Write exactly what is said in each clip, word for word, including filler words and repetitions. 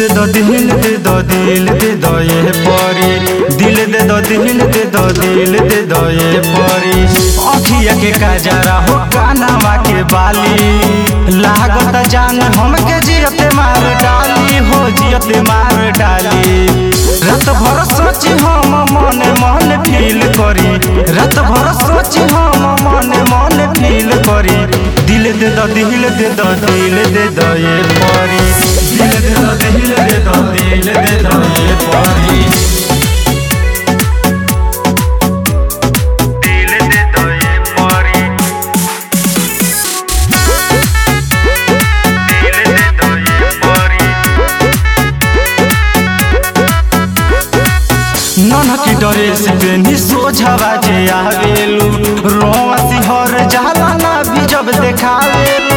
दो दिल दे दो दिल दे दो ये परी दिल दे दो दिल दे दो दिल दे दो ये परी अखिया के काजरा हो कानवा के बाली लागत जान हमके जियते मार डाली हो जियते मार डाली रात भर सोची हम मने मन फील करी रात भर सोची हम मने मन फील करी दिल दे दो दिल दे दो दिल दे दो ये परी दिल दे दो दिल दे दो दिल दे दो ये परी दिल दे दो ये परी दिल दे दो ये परी ननकी ड्रेस पेनी सोझावा जे आवेलू रोवा सिहर जाला ना भी जब देखावेलू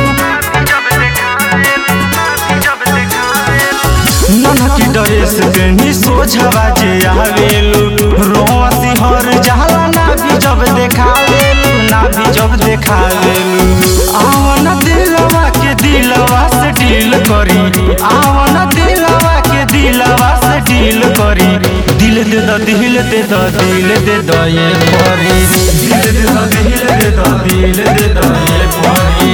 ननकी ड्रेस पेनी सोझावा जे आवेलू रोवा सिहर जाला ना भी जब देखावेलू ना भी जब देखावेलू आवन दिलवा के दिलवा से डील करी आवन दिलवा के दिलवा से डील करी दिल दे दो दिल दे दो दिल दे दो ये परी दिल दे दो दिल दे दो दिल दे दो ये परी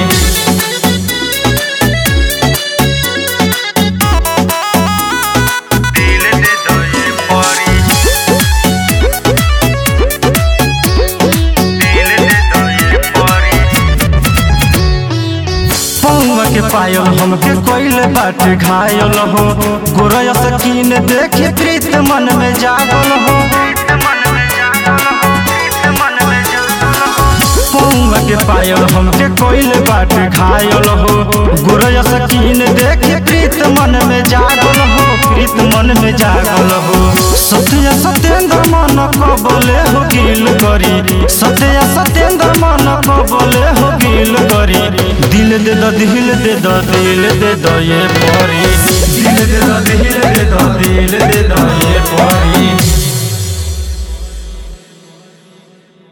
दिल दे दो ये परी दिल दे दो ये परी पौवा के पायल हमके कोइल बाट घायल हो गोरया सकीन देखे प्रीत मन में जागल हो पौवा के पायल हमके कोइल बाट घायल हो गोरया सकीन देखे प्रीत मन में जागल हो प्रीत मन में जागल हो सत्य सत्येंद्र मन को बोले हो गिल करी सत्य सत्येंद्र मन को बोले हो गिल करी दिल दे दो दिल दे दो दिल दे दो ये परी दिल दे दो दिल दे दो दिल दे दो ये परी।